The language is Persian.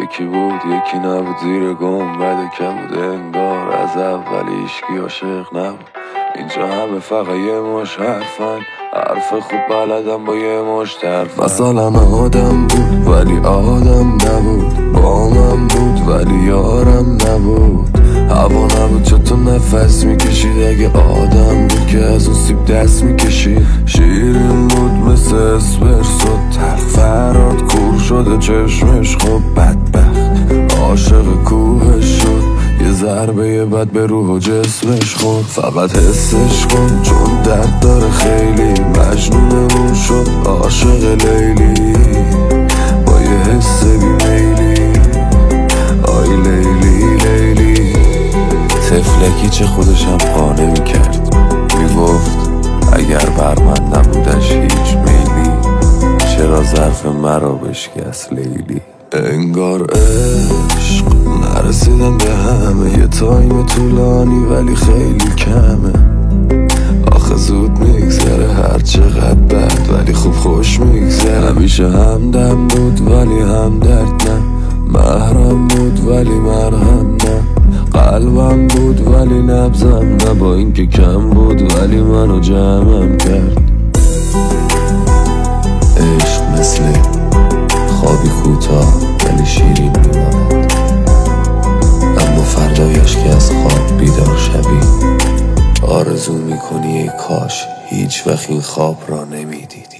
یکی بود یکی نبود، زیر گنبد کبود انگار از اول هیچکی عاشق نبود. اینجا همه فقط یه مش حرفن، حرف خوب بلدم با یه مش حرفن. مثلا آدم بود ولی آدم نبود، با من بود ولی یارم نبود. هوا نبود چه تو نفس میکشید، اگه آدم بود که از اون سیب دست میکشید. شیرین بود مثل اسپرسو تلخ، فراد کور شده چشمش خب بدبخت. عاشق کوهش شد یه ضربه بد به روح و جسمش خورد. فقط حسش کن چون درد داره خیلی، مجنونمون شد عاشق لیلی. با یه حس بیمیلی آی لیلی لیلی. تفلکی چه خودشم قانع میکرد، میگفت اگر بر من نبودش هیچ میلی، چرا ظرف مرا بشکست لیلی. انگار عشق نرسیدم به همه، یه تایم طولانی ولی خیلی کمه. آخه زود میگذره هر چقدر بد، ولی خوب خوش میگذره. همیشه همدم بود ولی همدرد نه، محرم بود ولی مرهم نه. قلبم بود ولی نبضم نه، با اینکه کم بود ولی منو جمعم کرد. عشق مثل خوابی کوتاه ولی شیرین میماند، اما فردایش که از خواب بیدار شوی آرزو میکنی ای کاش هیچ وقت این خواب را نمیدیدی.